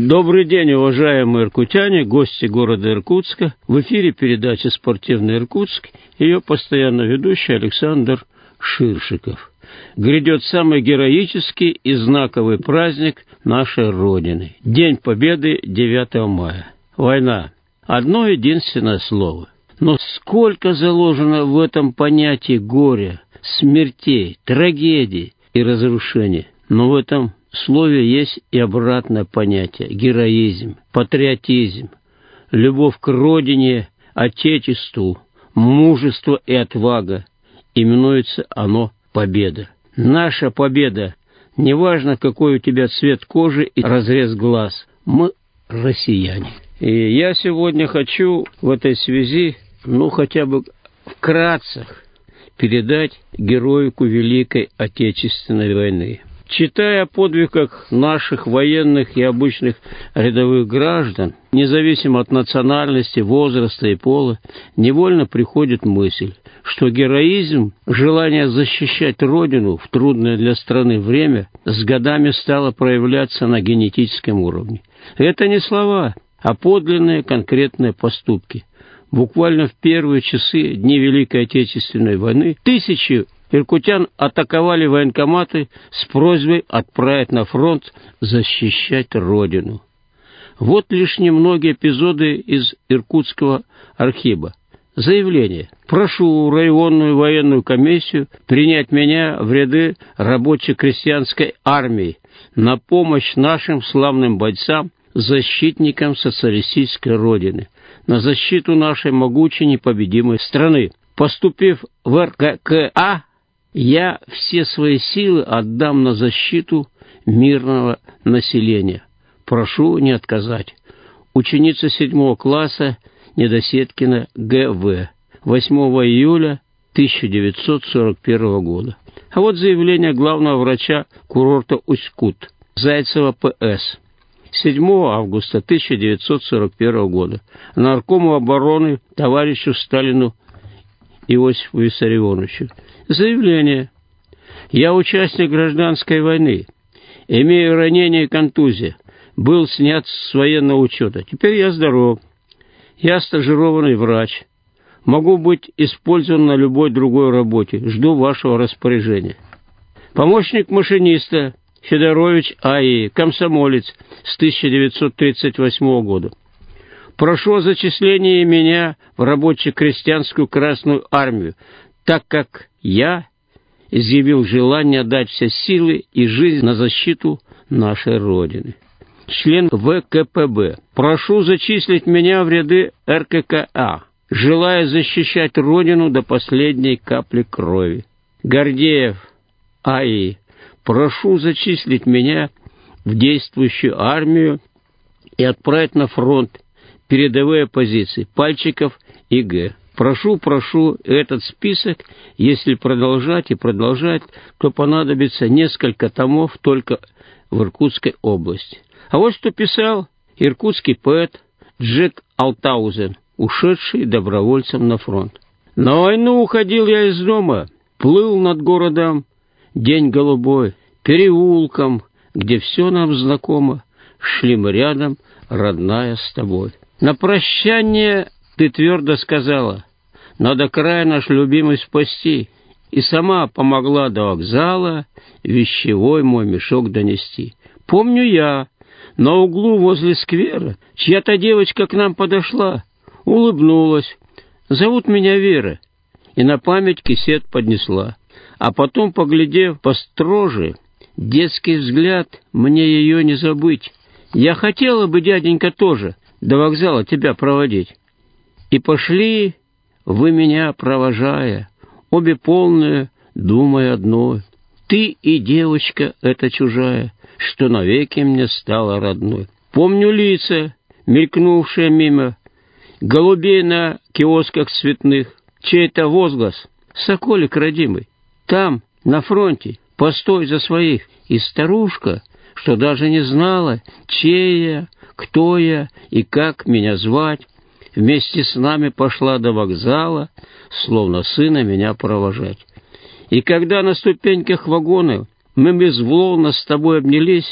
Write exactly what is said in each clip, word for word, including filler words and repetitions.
Добрый день, уважаемые иркутяне, гости города Иркутска. В эфире передача «Спортивный Иркутск», ее постоянно ведущий Александр Ширшиков. Грядет самый героический и знаковый праздник нашей Родины. День Победы, девятого мая. Война. Одно единственное слово. Но сколько заложено в этом понятии горя, смертей, трагедий и разрушений. Но в этом слове есть и обратное понятие – героизм, патриотизм, любовь к родине, отечеству, мужество и отвага. Именуется оно победа. Наша победа, неважно какой у тебя цвет кожи и разрез глаз, мы россияне. И я сегодня хочу в этой связи, ну хотя бы вкратце, передать героику Великой Отечественной войны. Читая о подвигах наших военных и обычных рядовых граждан, независимо от национальности, возраста и пола, невольно приходит мысль, что героизм, желание защищать Родину в трудное для страны время с годами стало проявляться на генетическом уровне. Это не слова, а подлинные конкретные поступки. Буквально в первые часы дней Великой Отечественной войны тысячи иркутян атаковали военкоматы с просьбой отправить на фронт защищать Родину. Вот лишь немногие эпизоды из Иркутского архива. Заявление. Прошу районную военную комиссию принять меня в ряды рабоче-крестьянской армии на помощь нашим славным бойцам, защитникам социалистической Родины, на защиту нашей могучей непобедимой страны. Поступив в эр ка ка а, я все свои силы отдам на защиту мирного населения. Прошу не отказать. Ученица седьмого класса Недоседкина гэ вэ. восьмого июля тысяча девятьсот сорок первого года. А вот заявление главного врача курорта Усть-Кут Зайцева пэ эс. седьмого августа тысяча девятьсот сорок первого года. Наркому обороны товарищу Сталину Иосифу Виссарионовичу. Заявление. Я участник гражданской войны. Имею ранение и контузию. Был снят с военного учета. Теперь я здоров. Я стажированный врач. Могу быть использован на любой другой работе. Жду вашего распоряжения. Помощник машиниста Федорович а и, комсомолец с тысяча девятьсот тридцать восьмого года. Прошу о зачислении меня в рабоче-крестьянскую Красную армию, так как я изъявил желание дать все силы и жизнь на защиту нашей Родины. Член вэ ка пэ бэ. Прошу зачислить меня в ряды эр ка ка а, желая защищать Родину до последней капли крови. Гордеев а и. Прошу зачислить меня в действующую армию и отправить на фронт передовые позиции Пальчиков и Г. Прошу, прошу, этот список, если продолжать и продолжать, то понадобится несколько томов только в Иркутской области. А вот что писал иркутский поэт Джек Алтаузен, ушедший добровольцем на фронт. На войну уходил я из дома, плыл над городом, день голубой, переулком, где все нам знакомо, шли мы рядом, родная, с тобой. На прощание ты твердо сказала, надо край наш любимый спасти, и сама помогла до вокзала вещевой мой мешок донести. Помню я, на углу возле сквера чья-то девочка к нам подошла, улыбнулась, зовут меня Вера, и на память кисет поднесла. А потом, поглядев построже, детский взгляд, мне ее не забыть. Я хотела бы, дяденька, тоже до вокзала тебя проводить. И пошли вы меня провожая, обе полные, думая одной. Ты и девочка эта чужая, что навеки мне стала родной. Помню лица, мелькнувшие мимо, голубей на киосках цветных, чей-то возглас, соколик родимый. Там, на фронте, постой за своих, и старушка, что даже не знала, чей я, кто я и как меня звать, вместе с нами пошла до вокзала, словно сына меня провожать. И когда на ступеньках вагона мы безмолвно с тобой обнялись,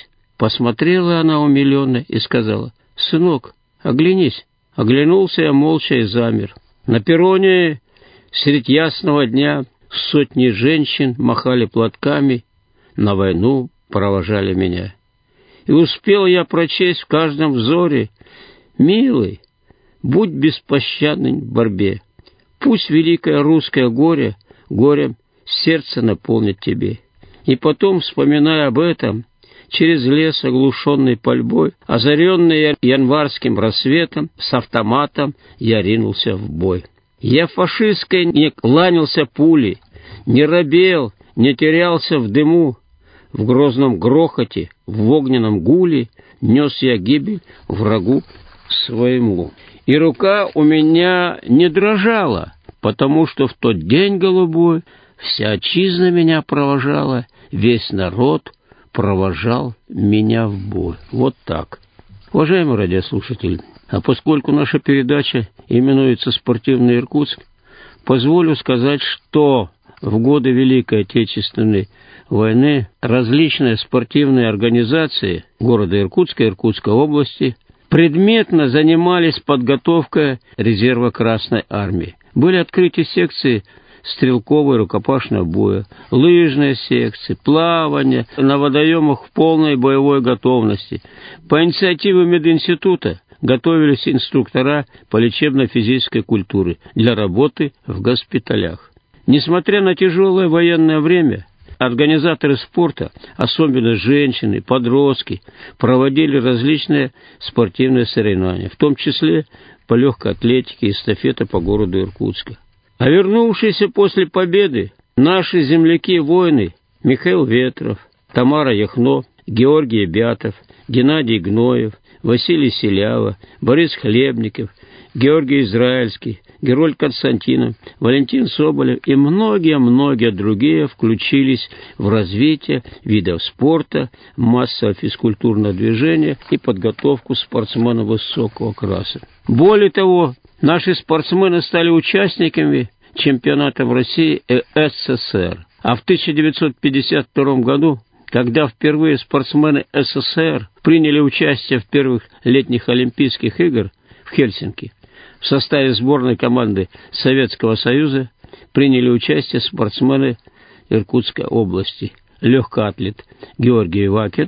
Посмотрела она умилённо и сказала: «Сынок, оглянись». Оглянулся я молча и замер. На перроне средь ясного дня сотни женщин махали платками, на войну провожали меня. И успел я прочесть в каждом взоре: «Милый, будь беспощаден в борьбе. Пусть великое русское горе горем сердце наполнит тебе». И потом, вспоминая об этом, через лес, оглушенный пальбой, озаренный январским рассветом, с автоматом я ринулся в бой. Я фашистской не кланялся пули, не робел, не терялся в дыму. В грозном грохоте, в огненном гуле нес я гибель врагу своему. И рука у меня не дрожала, потому что в тот день голубой вся отчизна меня провожала, весь народ провожал меня в бой. Вот так. Уважаемый радиослушатель, а поскольку наша передача именуется «Спортивный Иркутск», позволю сказать, что в годы Великой Отечественной войны различные спортивные организации города Иркутска и Иркутской области предметно занимались подготовкой резерва Красной Армии. Были открыты секции стрелкового и рукопашного боя, лыжные секции, плавание на водоемах в полной боевой готовности. По инициативе мединститута готовились инструктора по лечебно-физической культуре для работы в госпиталях. Несмотря на тяжелое военное время, организаторы спорта, особенно женщины, подростки, проводили различные спортивные соревнования, в том числе по легкой атлетике и эстафета по городу Иркутска. А вернувшиеся после победы наши земляки-воины Михаил Ветров, Тамара Яхно, Георгий Бятов, Геннадий Гноев, Василий Селява, Борис Хлебников, Георгий Израильский, Герольд Константинов, Валентин Соболев и многие-многие другие включились в развитие видов спорта, массового физкультурного движения и подготовку спортсменов высокого класса. Более того, наши спортсмены стали участниками чемпионатов России и СССР. А в тысяча девятьсот пятьдесят втором году, когда впервые спортсмены СССР приняли участие в первых летних Олимпийских играх в Хельсинки, в составе сборной команды Советского Союза приняли участие спортсмены Иркутской области. Легкоатлет Георгий Вакин,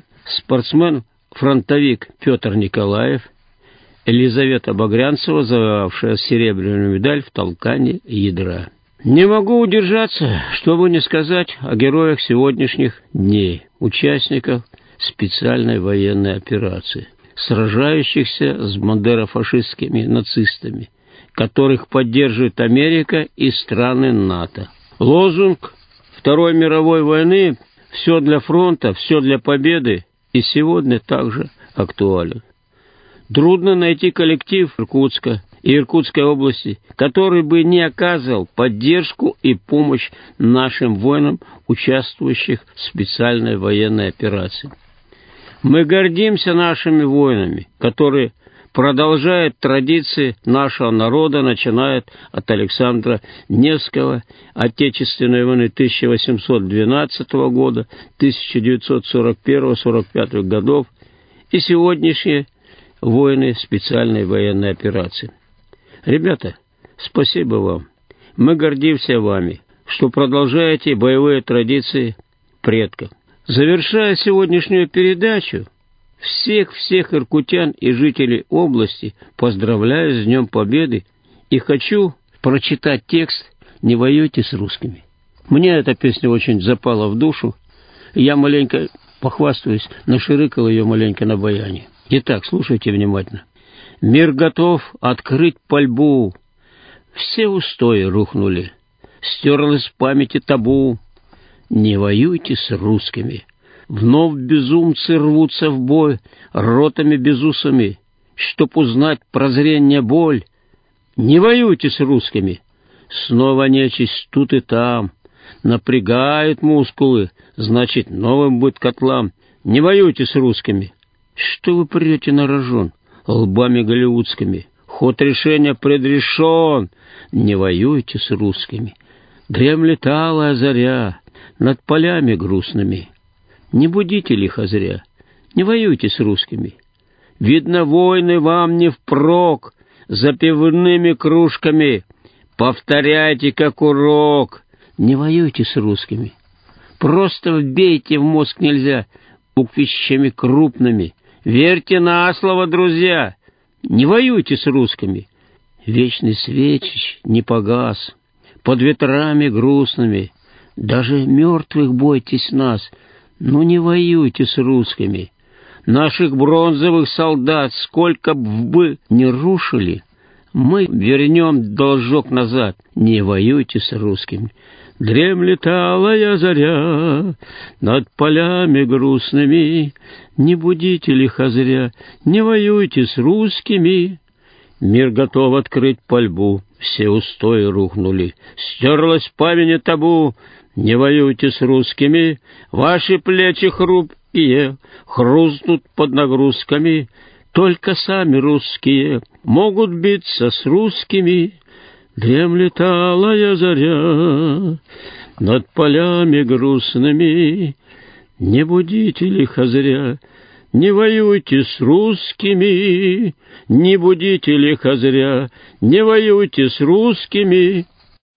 спортсмен-фронтовик Петр Николаев, Елизавета Багрянцева, завоевавшая серебряную медаль в толкании ядра. Не могу удержаться, чтобы не сказать о героях сегодняшних дней, участниках специальной военной операции, сражающихся с бандерофашистскими нацистами, которых поддерживает Америка и страны НАТО. Лозунг Второй мировой войны «Все для фронта, все для победы» и сегодня также актуален. Трудно найти коллектив Иркутска и Иркутской области, который бы не оказывал поддержку и помощь нашим воинам, участвующих в специальной военной операции. Мы гордимся нашими воинами, которые продолжают традиции нашего народа, начиная от Александра Невского, Отечественной войны тысяча восемьсот двенадцатого года, тысяча девятьсот сорок первого — сорок пятого годов и сегодняшние воины специальной военной операции. Ребята, спасибо вам. Мы гордимся вами, что продолжаете боевые традиции предков. Завершая сегодняшнюю передачу, всех-всех иркутян и жителей области поздравляю с Днем Победы и хочу прочитать текст «Не воюйте с русскими». Мне эта песня очень запала в душу, я маленько похвастаюсь, наширыкал ее маленько на баяне. Итак, слушайте внимательно. Мир готов открыть пальбу. Все устои рухнули. Стерлось в памяти табу. Не воюйте с русскими. Вновь безумцы рвутся в бой ротами безусами, чтоб узнать прозрение боль. Не воюйте с русскими. Снова нечисть тут и там. Напрягают мускулы, значит, новым будет котлам. Не воюйте с русскими. Что вы прете на рожон лбами голливудскими? Ход решения предрешен. Не воюйте с русскими. Дремлет алая заря над полями грустными. Не будите лихо зря. Не воюйте с русскими. Видно, войны вам не впрок, за пивными кружками. Повторяйте как урок. Не воюйте с русскими. Просто вбейте в мозг нельзя буквищами крупными. Верьте на слово, друзья. Не воюйте с русскими. Вечный свечищ не погас, под ветрами грустными. Даже мертвых бойтесь нас, но не воюйте с русскими. Наших бронзовых солдат сколько б вы не рушили, мы вернем должок назад. Не воюйте с русскими. Дремлет алая заря над полями грустными. Не будите лиха зря, не воюйте с русскими. Мир готов открыть пальбу, все устои рухнули. Стерлась память табу, не воюйте с русскими. Ваши плечи хрупкие хрустнут под нагрузками. Только сами русские могут биться с русскими. Дремлет алая заря над полями грустными. Не будите лиха зря, не воюйте с русскими. Не будите лиха зря, не воюйте с русскими.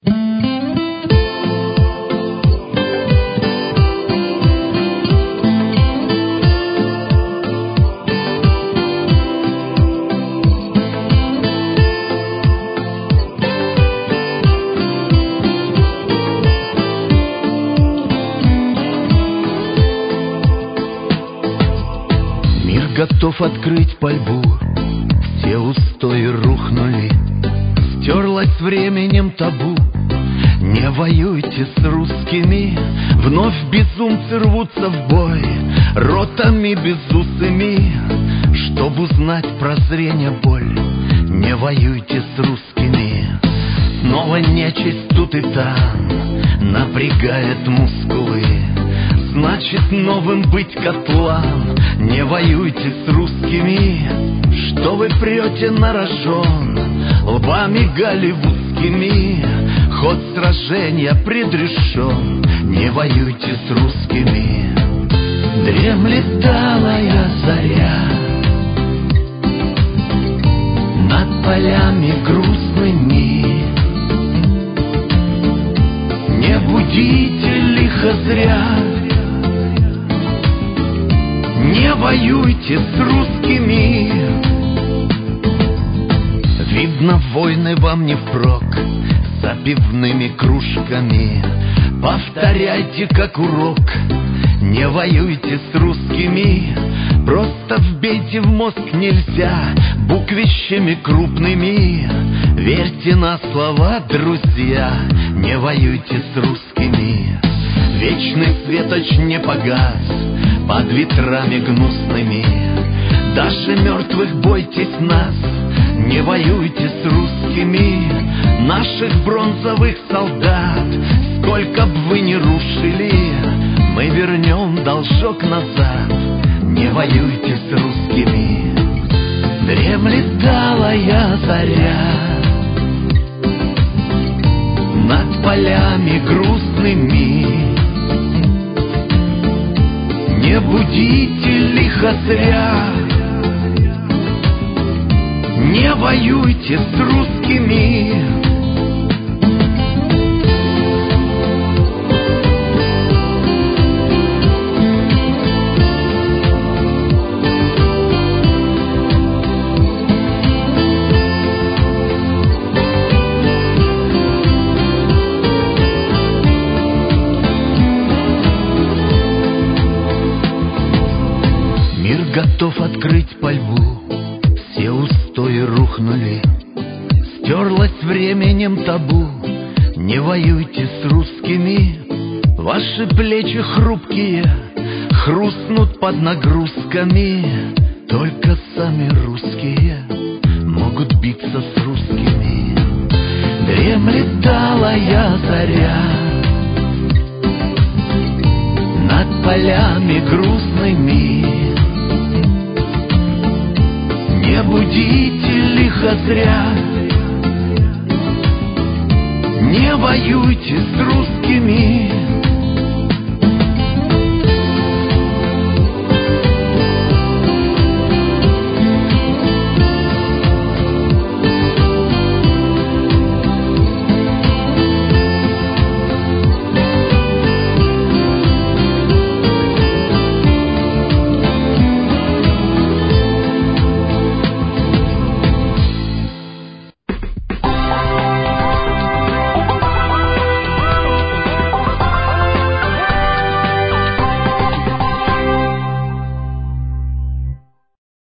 Готов открыть пальбу, все устои рухнули. Стерлась временем табу. Не воюйте с русскими. Вновь безумцы рвутся в бой, ротами безусыми, чтоб узнать прозрение боль. Не воюйте с русскими. Снова нечисть тут и там напрягает мускулы. Значит, новым быть котлам. Не воюйте с русскими. Что вы прете на рожон лбами голливудскими? Ход сражения предрешен. Не воюйте с русскими. Дремлет алая заря над полями грустными. Не будите лиха зря, не воюйте с русскими. Видно, войны вам не впрок, за пивными кружками. Повторяйте как урок. Не воюйте с русскими. Просто вбейте в мозг нельзя буквищами крупными. Верьте на слова, друзья. Не воюйте с русскими. Вечный светоч не погас под ветрами гнусными. Даже мертвых бойтесь нас. Не воюйте с русскими. Наших бронзовых солдат сколько б вы ни рушили, мы вернем должок назад. Не воюйте с русскими. Дремлет алая заря над полями грустными. Не будите лиха зря, не воюйте с русскими. Мир готов открыть пальбу, все устои рухнули. Стерлась временем табу. Не воюйте с русскими. Ваши плечи хрупкие хрустнут под нагрузками. Только сами русские могут биться с русскими. Дремлет алая заря над полями грустными. Не будите лиха зря, не воюйте с русскими.